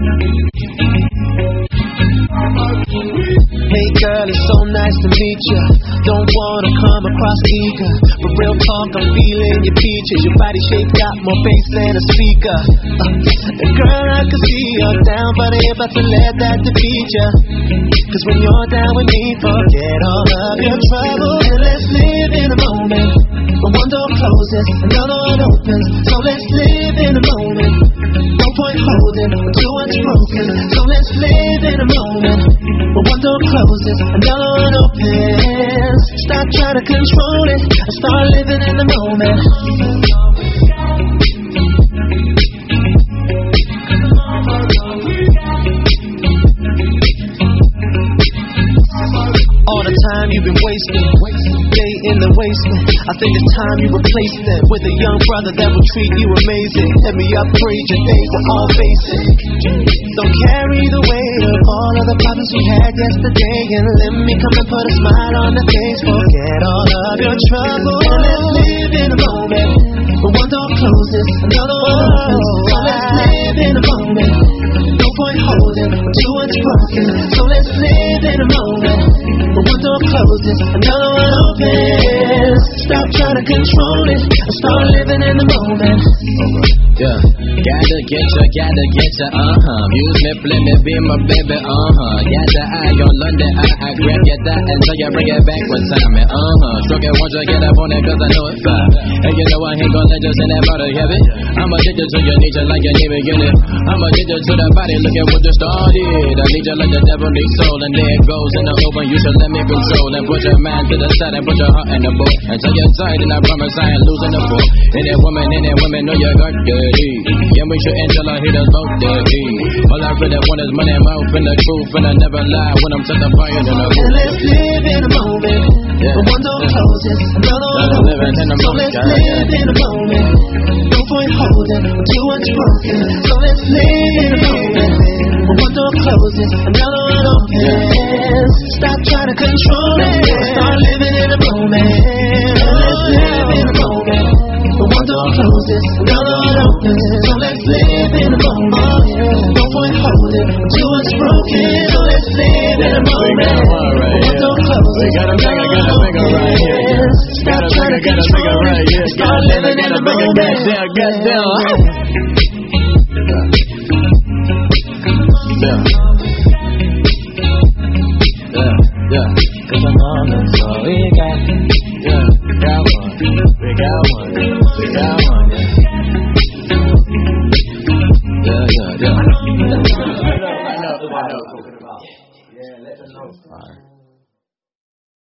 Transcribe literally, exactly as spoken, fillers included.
Hey girl, it's so nice to meet ya. Don't wanna come across eager, but real talk, I'm feeling your peaches. Your body shape got more bass than a speaker. uh, And girl, I can see you're down, but I ain't about to let that defeat ya. Cause when you're down with me, forget all of your troubles and let's live in a moment. When one door closes, another one opens. So let's live in a moment. No point holding when too much broken. So let's live in a moment. When one door closes, another one opens. Stop trying to control it and start living in the moment. All the time you've been wasting, day in the wasteland. I think it's time you replace them with a young brother that will treat you amazing. Let me upgrade your days, we're all basic. Don't carry the weight of all of the problems we had yesterday, and let me come and put a smile on the face. Forget all of your troubles and let's live in a moment. When one door closes, another one opens. So let's live in a moment. No point holding when too much broken. So let's live in a moment. When one door closes, another one opens. Stop trying to control it and start living in the moment. Yeah, gotta get ya, gotta get ya, uh-huh. Use me, play me, be my baby, uh-huh. Got the eye on London, I, I grab your thigh until you bring it back with time, uh-huh. Stroke it, won't you get up on it, cause I know it's fine. And you know I ain't gonna let you send that body heavy. I'm addicted to your nature like you need beginning. I'm addicted to the body, look at what you started. I need you like the devil needs soul, and there it goes in the open. You should let me control and put your mind to the side and put your heart in the book. Until you're tired, and I promise I ain't losing the book. Any woman, any woman, know you got dirty. Yeah, we shouldn't tell her haters about dirty. All I really want is money, mouth, and the truth, and I never lie when I'm set the fire in the booth. And let's live in a moment. Yeah. When one door closes, another one opens. So let's live in a moment. No point holding when too much broken. So let's live in a moment. When one door closes, another one opens. Stop trying to control it. Start living in a moment. Let's live in a moment. When one door closes, another one opens. So let's live in a moment. No point holding when too much broken. So let's live in a moment. When one door closes, another one opens. Stop trying to control it. Start living in a moment. Get down. Yeah. Yeah, yeah. Cause I'm on it, so we got, yeah, we got one, we got one, we got one, yeah. Yeah, yeah, yeah. I know, I know, I know. Yeah, let them know. All right.